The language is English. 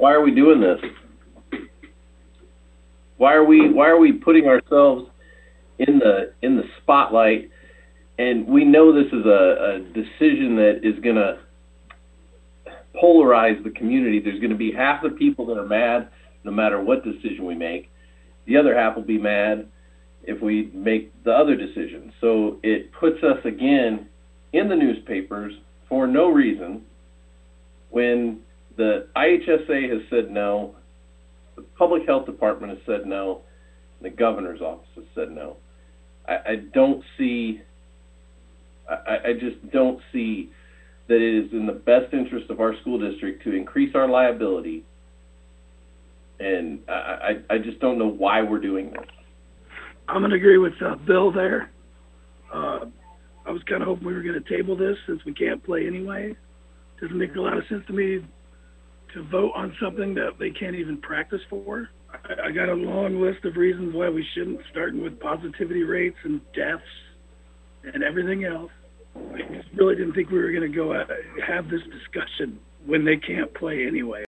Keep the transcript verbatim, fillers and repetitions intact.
why are we doing this? Why are we why are we putting ourselves in the in the spotlight? And we know this is a, a decision that is going to polarize the community. There's going to be half the people that are mad no matter what decision we make. The other half will be mad if we make the other decision. So it puts us again in the newspapers for no reason when the I H S A has said no, the public health department has said no, and the governor's office has said no. I, I don't see, I, I just don't see that it is in the best interest of our school district to increase our liability. And I, I, I just don't know why we're doing this. I'm going to agree with uh, Bill there. Uh, I was kind of hoping we were going to table this since we can't play anyway. Doesn't make a lot of sense to me to vote on something that they can't even practice for. I, I got a long list of reasons why we shouldn't, starting with positivity rates and deaths and everything else. I just really didn't think we were going to go out, have this discussion when they can't play anyway.